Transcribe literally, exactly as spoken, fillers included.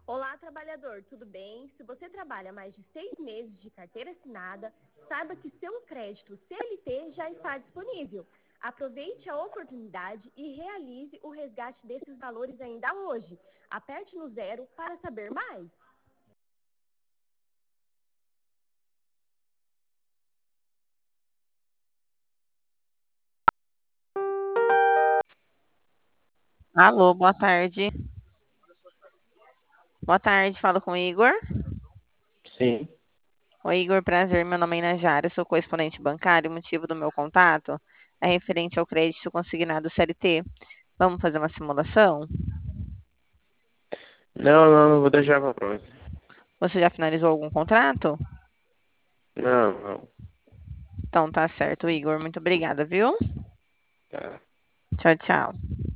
Olá, trabalhador, tudo bem? Se você trabalha mais de seis meses de carteira assinada, saiba que seu crédito C L T já está disponível. Aproveite a oportunidade e realize o resgate desses valores ainda hoje. Aperte no zero para saber mais. Alô, boa tarde. Boa tarde, falo com o Igor. Sim. Oi, Igor, prazer. Meu nome é Inajara, sou correspondente bancário. O motivo do meu contato é referente ao crédito consignado C L T. Vamos fazer uma simulação? Não, não, não vou deixar pra próxima. Você já finalizou algum contrato? Não, não. Então tá certo, Igor. Muito obrigada, viu? Tá. Tchau, tchau.